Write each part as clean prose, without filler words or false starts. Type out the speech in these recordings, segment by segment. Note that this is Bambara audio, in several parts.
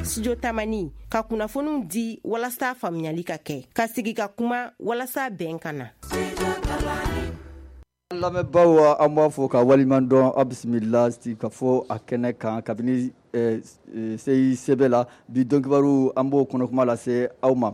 studio tamani ka kunnafoniw di walasa faamuyali ka kɛ ka sigi ka kuma walasa bɛn kana lamɛnbaaw an b'a fɔ ka waliman dɔn a bisimila ka fɔ a kɛnɛ kan kabini CICB la bi dɔnkibaru an b'o kɔnɔkuma lase aw ma.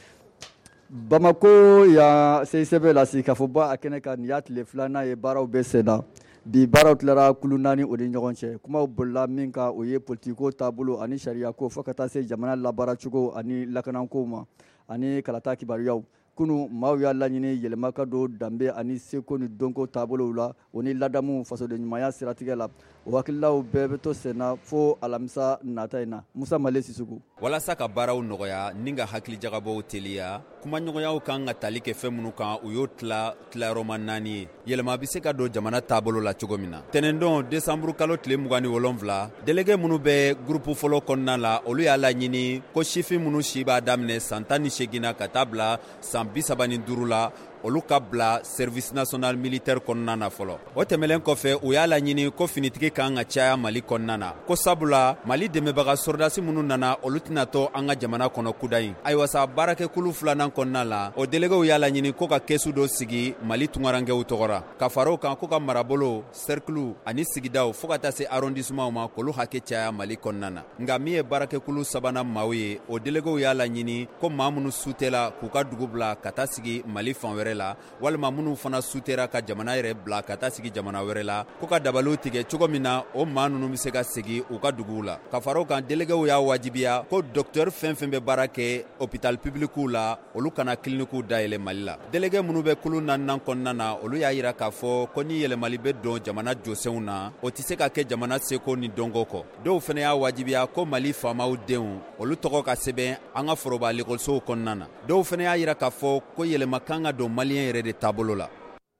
Bamako ya CICB la sigi ka fɔ ba a kɛnɛ kan nin y'a tile filanan ye baaraw bɛ sen na. Bi baaraw tilara kulu 4 o ni ɲɔgɔn cɛ. Kumaw bolila min kan o ye politiko taabolo ani sariyako fo ka taa se jamana labaaracogo ani lakanako ma ani kalata kibaruyaw. Kunu maaw y'a laɲini yɛlɛma ka don danbe ani seko ni dɔnko taabolow la o ni ladamu fasodenɲumanya siratigɛ la. O hakililaw bɛɛ bɛ to senna fo alamisa nata in na. Musa Male Sisugu. Walasa ka baaraw nɔgɔya ni ka hakilijagabɔw teliya kumaɲɔgɔnyaw kan ka tali kɛ fɛn minnu kan u y'o tilayɔrɔma 4 ye. Yɛlɛma bɛ se ka don jamana taabolo la cogo min na. Tɛnɛndon desanburu kalo tile 27 délégué minnu bɛ groupe fɔlɔ kɔnɔna la olu y'a laɲini ko sifin minnu si b'a daminɛ san 18 na ka taa bila san 35 la olu ka bila service national militaire kɔnɔna na fɔlɔ. O tɛmɛlen kɔfɛ u y'a laɲini ko finitigi kan ka caya Mali kɔnɔna na. Ko sabula Mali dɛmɛbaga sɔrdasi minnu nana olu tɛna to an ka jamana kɔnɔ kuda in. Ayiwa sa baarakɛkulu 2nan kɔnɔna la o déléguéw y'a laɲini ko ka kesu dɔ sigi Mali tungarangɛw tɔgɔra. Ka far'o kan ko ka marabolo, cercle ani sigidaw fo ka taa se arrondissement ma k'olu hakɛ caya Mali kɔnɔna na. Nka min ye baarakɛkulu 3nan maaw ye o déléguéw y'a laɲini ko maa minnu sutela k'u ka dugu bila ka taa sigi Mali fan wɛrɛ la walima minnu fana sutera ka jamana yɛrɛ bila ka taa sigi jamana wɛrɛ la ko ka dabaliw tigɛ cogo min na o maa ninnu bɛ se ka segi u ka duguw la. Ka far'o kan déléguéw y'a wajibiya ko docteur fɛn fɛn bɛ baara kɛ hôpital publicw la olu kana cliniquew dayɛlɛ Mali la. Délégué minnu bɛ kulu 4nan kɔnɔna na olu y'a yira k'a fɔ ko ni yɛlɛmali bɛ don jamana jɔsenw na o tɛ se ka kɛ jamana seko ni dɔnko kɔ. Dɔw fana y'a wajibiya ko Mali faamaw denw olu tɔgɔ ka sɛbɛn an ka foroba l'écolesow kɔnɔna na. Dɔw fana y'a yira k'a fɔ ko yɛlɛma kan ka don maliyɛn yɛrɛ de taabolo la.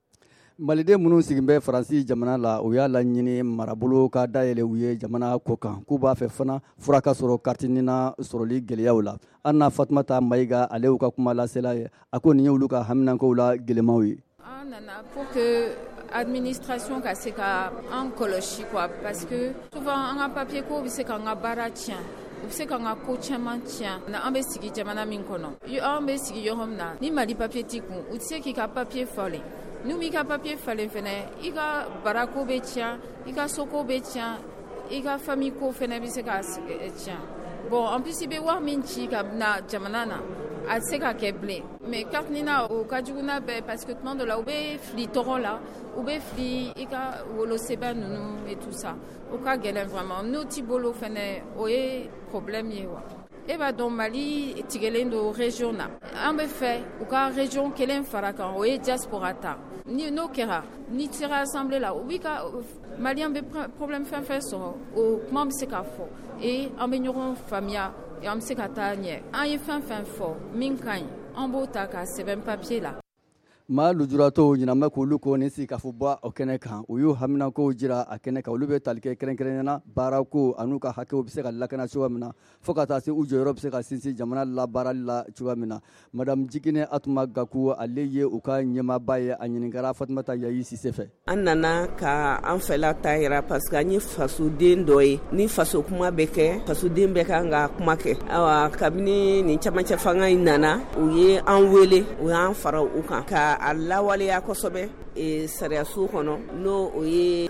Maliden minnu sigin bɛ Faransi jamana la o y'a laɲini marabolo ka dayɛlɛ u ye jamana ko kan k'u b'a fɛ fana fura ka sɔrɔ kartinina sɔrɔli gɛlɛyaw la. Anna Fatumata Mayiga ale y'u ka kuma lasela ye a ko nin ye olu ka haminankow la gɛlɛmaw ye. An nana pour que administration ka se ka an kɔlɔsi quoi parce que souvent an ka papier ko bɛ se ka an ka baara tiɲɛ. U bɛ se ka an ka ko caman tiɲɛ na an bɛ sigi jamana min kɔnɔ. An bɛ sigi yɔrɔ min na ni Mali papier t'i kun u tɛ se k'i ka papier falen. N'u m'i ka papier falen fɛnɛ i ka barako bɛ tiɲɛ i ka soko bɛ tiɲɛ i ka famille ko fɛnɛ bɛ se ka tiɲɛ. Bon en plus i bɛ wari min ci ka na jamana na a tɛ se ka kɛ bilen mais kartinina o ka jugu n'a bɛɛ parce que tuma dɔ la u bɛ fili tɔgɔ la u bɛ fili i ka wolosɛbɛn ninnu et tout ça o ka gɛlɛn vraiment n'o t'i bolo fɛnɛ o ye problème ye wa. E b'a dɔn Mali tigɛlen don région na an bɛ fɛ u ka région kelen fara kan o ye diaspora ta ni n'o kɛra ni sera assemblée la u b'i ka maliyɛn bɛ problème fɛn fɛn sɔrɔ o kuma bɛ se ka fɔ an bɛ ɲɔgɔn faamuya an bɛ se ka taa ɲɛ an ye fɛn fɛn fɔ min ka ɲi an b'o ta ka sɛbɛn papier la. Maa lujuratɔw ɲinama k'olu ko ni sigi ka fɔ bɔ o kɛnɛ kan u y'u haminankow jira a kɛnɛ kan olu bɛ tali kɛ kɛrɛnkɛrɛnnena baarako an'u ka hakɛw bɛ se ka lakana cogoya min na fo ka taa se u jɔyɔrɔ bɛ se ka sinsin jamana labaarali la cogoya min na. Madame Jigine Atuma Gaku ale ye u ka ɲɛmaaba ye a ɲininkara Fatumata Yayi Sise fɛ. An nana ka an fɛla ta yira parce que an ye fasoden dɔ ye ni faso kuma bɛ kɛ fasoden bɛ kan ka kuma kɛ. Awa kabini nin camancɛ fanga in nana u ye an wele u y'an fara u kan ka a lawaleya kosɛbɛ sariyaso kɔnɔ n'o o ye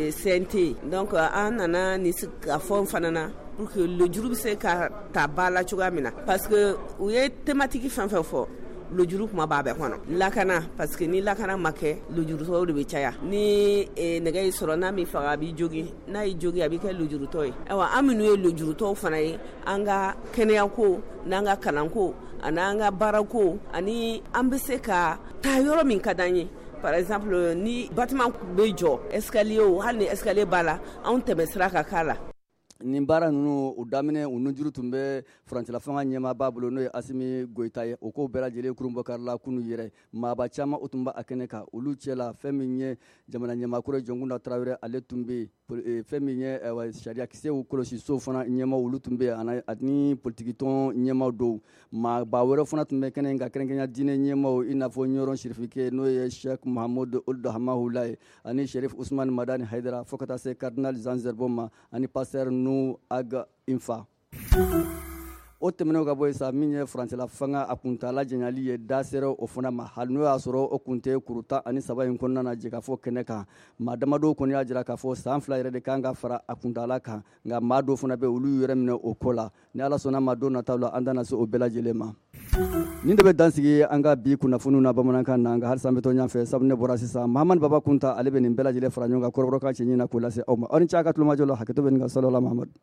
CNT donc an nana ni ka fɔ fana na pour que lojuru bɛ se ka ta ba la cogoya min na parce que u ye thématique fɛn fɛn fɔ lojuru kuma b'a bɛɛ kɔnɔ lakana parce que ni lakana ma kɛ lojurutɔw de bɛ caya ni nɛgɛ y'i sɔrɔ n'a min faga a b'i jogi n'a y'i jogi a b'i kɛ lojurutɔ ye ayiwa an minnu ye lojurutɔw fana ye an ka kɛnɛyako n'an ka kalanko ani an ka baarako ani an bɛ se ka taa yɔrɔ min ka d'an ye par exemple ni bâtiment bɛ jɔ escalier hali ni escalier b'a la anw tɛmɛ sira ka k'a la. Nin baara ninnu u daminɛ u nujuru tun bɛ furancɛla fanga ɲɛmaaba bolo n'o ye Asimi Goyita ye o ko bɛɛ lajɛlen kurun bɔ kari la kunu yɛrɛ maaba caman o tun bɛ a kɛnɛ kan olu cɛla fɛn min ye jamana ɲɛmaakɔrɔ Jɔnkunda Tarawele ale tun bɛ fɛn min ye sariya kisɛw kɔlɔsiso fana ɲɛmaw olu tun bɛ ani politikitɔn ɲɛmaw dɔw maaba wɛrɛ fana tun bɛ kɛnɛ in ka kɛrɛnkɛrɛnya diinɛ ɲɛmaw i n'a fɔ Ɲɔrɔn Sirifike n'o ye Sheikh Mahamudu Ould Hamahula ye ani Sherif Usman Madani Haidara fo ka taa se Cardinal Jean Zerbon ma ani Pasteur Nou Aga Infa. o tɛmɛnɛw ka bɔ sa min ye faransila fanga a kuntala janyali ye da sera o fana ma hali n'o y'a sɔrɔ o kun tɛ kuru 17 in kɔnɔna na jɛ ka fɔ kɛnɛ kan maa damadɔw kɔni y'a jira k'a fɔ san 2 yɛrɛ de kan ka fara a kuntala kan nka maa dɔw fana bɛ olu yɛrɛ minɛ o ko la ni ala sɔnna maa don nataw la an tɛna se o bɛɛ lajɛlen ma nin de bɛ dansigi an ka bi kunnafoniw na bamanankan na nka halisa an bɛ to ɲɔgɔn fɛ sabu ne bɔra sisan mahamadu baba kunta ale bɛ nin bɛɛ lajɛlen fara ɲɔgɔn kan kɔrɔbɔrɔ ka cɛ ɲin na k'o lase aw ma aw ni ce a ka tulomajɔ la hakɛto bɛ nin ka salo la mahamadu